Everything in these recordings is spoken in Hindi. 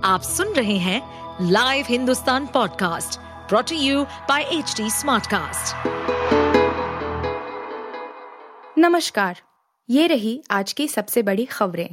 आप सुन रहे हैं live Hindustan podcast brought to you by HT smartcast. नमस्कार, ये रही आज की सबसे बड़ी खबरें।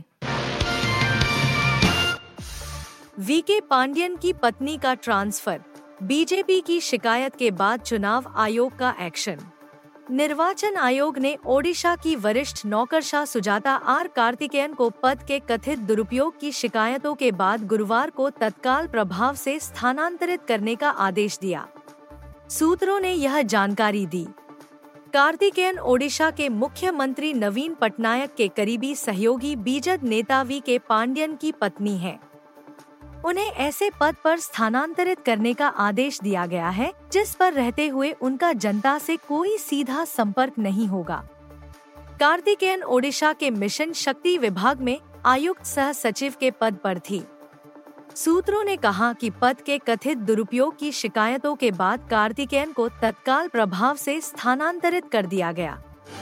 वीके पांडियन की पत्नी का ट्रांसफर, बीजेपी की शिकायत के बाद चुनाव आयोग का एक्शन। निर्वाचन आयोग ने ओडिशा की वरिष्ठ नौकरशाह सुजाता आर कार्तिकेयन को पद के कथित दुरुपयोग की शिकायतों के बाद गुरुवार को तत्काल प्रभाव से स्थानांतरित करने का आदेश दिया। सूत्रों ने यह जानकारी दी। कार्तिकेयन ओडिशा के मुख्यमंत्री नवीन पटनायक के करीबी सहयोगी बीजद नेता वीके पांडियन की पत्नी हैं। उन्हें ऐसे पद पर स्थानांतरित करने का आदेश दिया गया है जिस पर रहते हुए उनका जनता से कोई सीधा संपर्क नहीं होगा। कार्तिकेयन ओडिशा के मिशन शक्ति विभाग में आयुक्त सह सचिव के पद पर थी। सूत्रों ने कहा कि पद के कथित दुरुपयोग की शिकायतों के बाद कार्तिकेयन को तत्काल प्रभाव से स्थानांतरित कर दिया गया।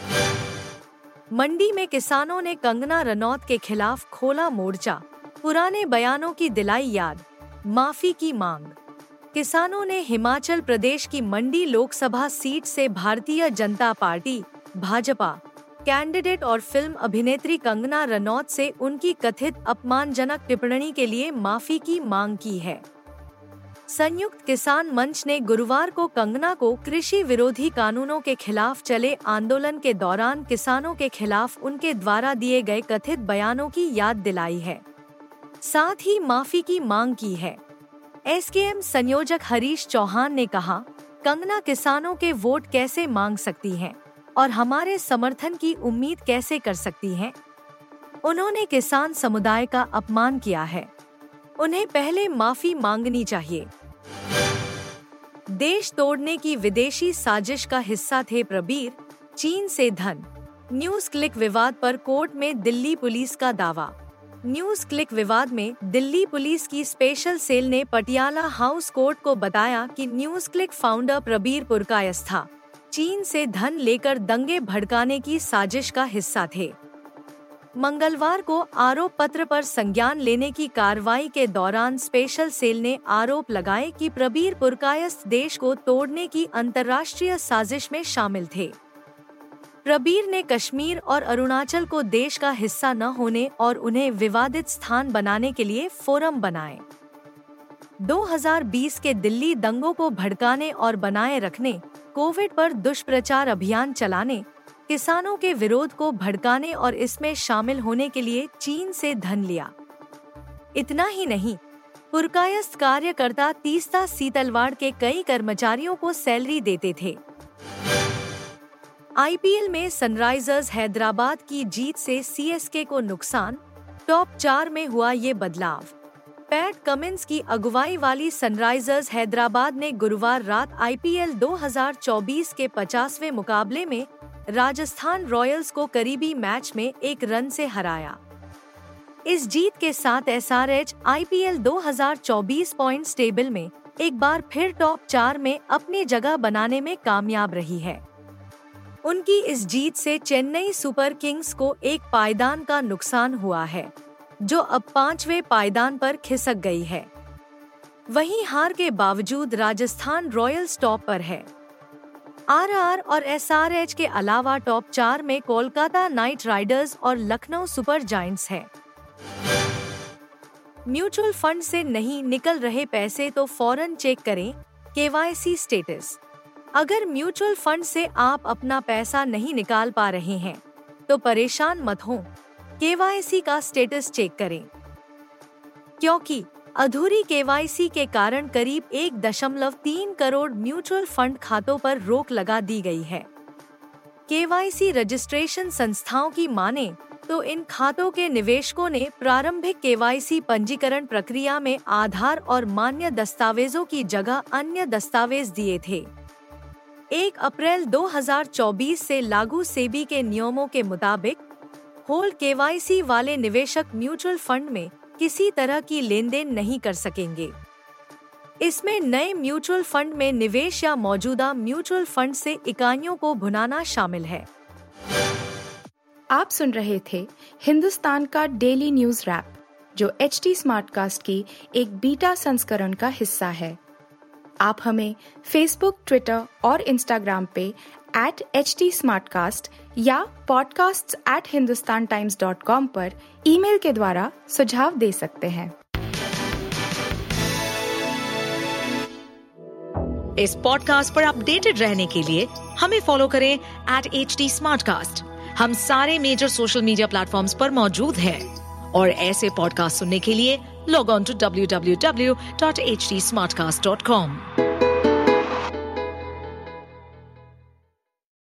मंडी में किसानों ने कंगना रनौत के खिलाफ खोला मोर्चा, पुराने बयानों की दिलाई याद, माफी की मांग। किसानों ने हिमाचल प्रदेश की मंडी लोकसभा सीट से भारतीय जनता पार्टी भाजपा कैंडिडेट और फिल्म अभिनेत्री कंगना रनौत से उनकी कथित अपमानजनक टिप्पणी के लिए माफी की मांग की है। संयुक्त किसान मंच ने गुरुवार को कंगना को कृषि विरोधी कानूनों के खिलाफ चले आंदोलन के दौरान किसानों के खिलाफ उनके द्वारा दिए गए कथित बयानों की याद दिलाई है, साथ ही माफी की मांग की है। एसकेएम संयोजक हरीश चौहान ने कहा, कंगना किसानों के वोट कैसे मांग सकती हैं और हमारे समर्थन की उम्मीद कैसे कर सकती हैं? उन्होंने किसान समुदाय का अपमान किया है। उन्हें पहले माफी मांगनी चाहिए। देश तोड़ने की विदेशी साजिश का हिस्सा थे प्रबीर, चीन से धन। न्यूज क्लिक विवाद पर कोर्ट में दिल्ली पुलिस का दावा। न्यूज क्लिक विवाद में दिल्ली पुलिस की स्पेशल सेल ने पटियाला हाउस कोर्ट को बताया कि news click founder Prabir Purkayastha चीन से धन लेकर दंगे भड़काने की साजिश का हिस्सा थे। मंगलवार को आरोप पत्र पर संज्ञान लेने की कार्रवाई के दौरान स्पेशल सेल ने आरोप लगाए कि प्रबीर पुरकायस्थ देश को तोड़ने की अंतर्राष्ट्रीय साजिश में शामिल थे। प्रबीर ने कश्मीर और अरुणाचल को देश का हिस्सा न होने और उन्हें विवादित स्थान बनाने के लिए फोरम बनाए। 2020 के दिल्ली दंगों को भड़काने और बनाए रखने, कोविड पर दुष्प्रचार अभियान चलाने, किसानों के विरोध को भड़काने और इसमें शामिल होने के लिए चीन से धन लिया। इतना ही नहीं, पुरकायस्थ कार्यकर्ता तीस्ता सीतलवाड़ के कई कर्मचारियों को सैलरी देते थे। आईपीएल में सनराइजर्स हैदराबाद की जीत से सीएसके को नुकसान, टॉप 4 में हुआ ये बदलाव। पैट कमिंस की अगुवाई वाली सनराइजर्स हैदराबाद ने गुरुवार रात आईपीएल 2024 के 50वें मुकाबले में राजस्थान रॉयल्स को करीबी मैच में 1 रन से हराया। इस जीत के साथ एसआरएच आईपीएल 2024 पॉइंट्स टेबल में एक बार फिर टॉप 4 में अपनी जगह बनाने में कामयाब रही है। उनकी इस जीत से चेन्नई सुपर किंग्स को एक पायदान का नुकसान हुआ है, जो अब 5वें पायदान पर खिसक गई है। वहीं हार के बावजूद राजस्थान रॉयल्स टॉप पर है। आरआर और एसआरएच के अलावा टॉप 4 में कोलकाता नाइट राइडर्स और लखनऊ सुपर जायंट्स है। म्यूचुअल फंड से नहीं निकल रहे पैसे तो फौरन चेक करें केवाईसी स्टेटस। अगर म्यूचुअल फंड से आप अपना पैसा नहीं निकाल पा रहे हैं तो परेशान मत हो, केवाईसी का स्टेटस चेक करें, क्योंकि अधूरी केवाईसी के कारण करीब 1.3 करोड़ म्यूचुअल फंड खातों पर रोक लगा दी गई है। केवाईसी रजिस्ट्रेशन संस्थाओं की माने तो इन खातों के निवेशकों ने प्रारंभिक केवाईसी पंजीकरण प्रक्रिया में आधार और मान्य दस्तावेजों की जगह अन्य दस्तावेज दिए थे। 1 अप्रैल 2024 से लागू सेबी के नियमों के मुताबिक होल्ड केवाईसी वाले निवेशक म्यूचुअल फंड में किसी तरह की लेनदेन नहीं कर सकेंगे। इसमें नए म्यूचुअल फंड में निवेश या मौजूदा म्यूचुअल फंड से इकाइयों को भुनाना शामिल है। आप सुन रहे थे हिंदुस्तान का डेली न्यूज रैप, जो HD स्मार्टकास्ट की एक बीटा संस्करण का हिस्सा है। आप हमें फेसबुक, ट्विटर और इंस्टाग्राम पे @HT Smartcast या podcasts@hindustantimes.com पर ईमेल के द्वारा सुझाव दे सकते हैं। इस पॉडकास्ट पर अपडेटेड रहने के लिए हमें फॉलो करें @HT Smartcast। हम सारे मेजर सोशल मीडिया प्लेटफॉर्म्स पर मौजूद हैं और ऐसे पॉडकास्ट सुनने के लिए लॉग ऑन टू www.htsmartcast.com।